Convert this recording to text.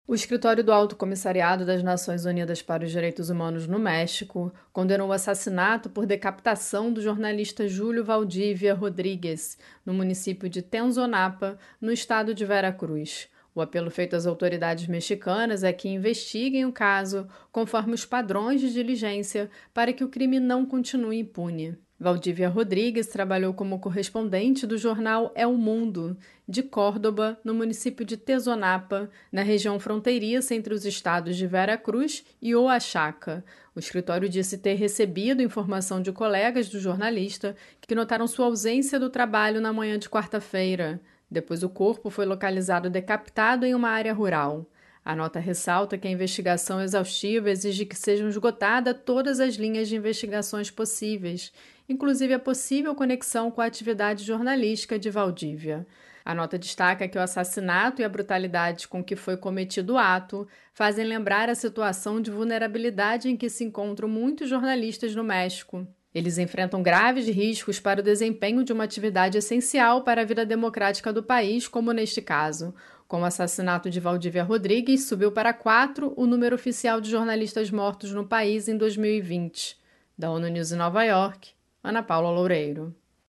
O Escritório do Alto Comissariado das Nações Unidas para os Direitos Humanos no México condenou o assassinato por decapitação do jornalista Júlio Valdívia Rodríguez, no município de Tenzonapa, no estado de Veracruz. O apelo feito às autoridades mexicanas é que investiguem o caso conforme os padrões de diligência para que o crime não continue impune. Valdívia Rodríguez trabalhou como correspondente do jornal El Mundo, de Córdoba, no município de Tezonapa, na região fronteiriça entre os estados de Veracruz e Oaxaca. O escritório disse ter recebido informação de colegas do jornalista que notaram sua ausência do trabalho na manhã de quarta-feira. Depois, o corpo foi localizado decapitado em uma área rural. A nota ressalta que a investigação exaustiva exige que sejam esgotadas todas as linhas de investigações possíveis, inclusive a possível conexão com a atividade jornalística de Valdívia. A nota destaca que o assassinato e a brutalidade com que foi cometido o ato fazem lembrar a situação de vulnerabilidade em que se encontram muitos jornalistas no México. Eles enfrentam graves riscos para o desempenho de uma atividade essencial para a vida democrática do país, como neste caso. Com o assassinato de Valdívia Rodríguez, subiu para 4 o número oficial de jornalistas mortos no país em 2020. Da ONU News em Nova York, Ana Paula Loureiro.